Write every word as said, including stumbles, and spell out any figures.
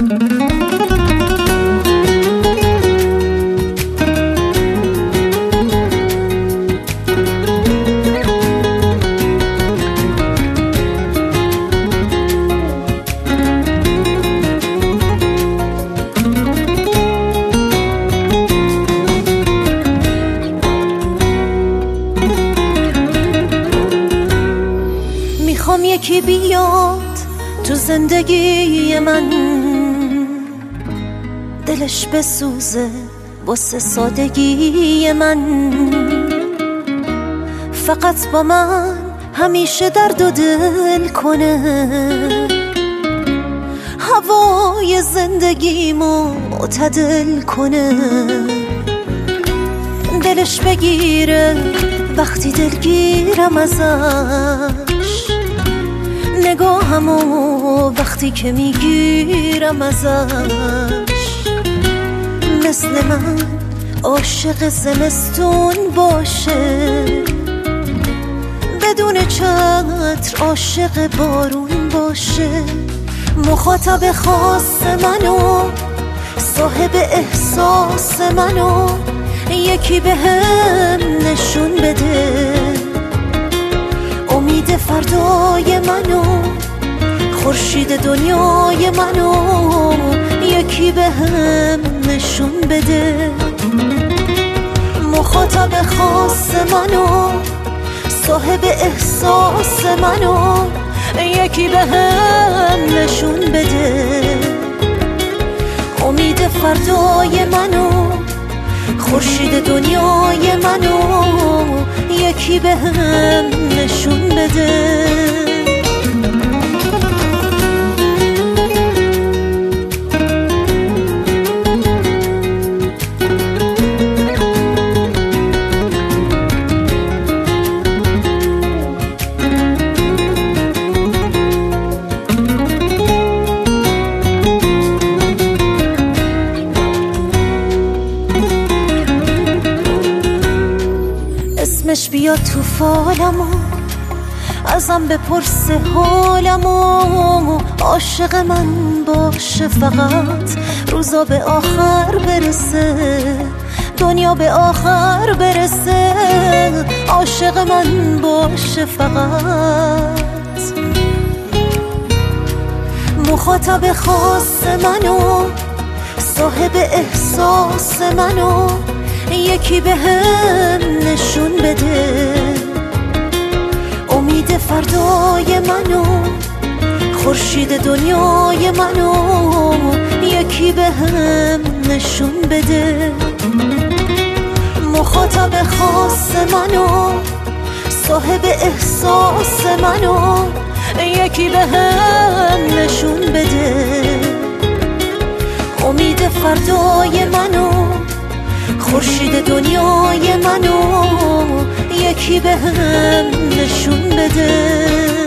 میخوام یکی بیاد تو زندگی من، دلش بسوزه واسه سادگی من، فقط با من همیشه درد و دل کنه، هوای زندگیمو معتدل کنه، دلش بگیره وقتی دلگیرم ازش، نگاهمو وقتی که میگیرم ازش، مثل من عاشق زمستون باشه، بدون چتر عاشق بارون باشه، مخاطب خاص منو، صاحب احساس منو، یکی به هم نشون بده، امید فردای منو، خورشید دنیای منو، یکی به هم نشون بده، مخاطب خاص منو، صاحب احساس منو، یکی به هم نشون بده، امید فردای منو، خورشید دنیای منو، یکی به هم نشون بده. اسمش بیاد تو فالمو، ازم بپرسه حالمو، عاشق من باشه فقط، روزا به آخر برسه، دنیا به آخر برسه، عاشق من باشه فقط، مخاطب خاص منو، صاحب احساس منو، یکی به هم نشون بده، امید فردای منو، خورشید دنیای منو، یکی به هم نشون بده، مخاطب خاص منو، صاحب احساس منو، یکی به هم نشون بده، امید فردای منو، خورشید دنیای منو، یکی به هم نشون بده.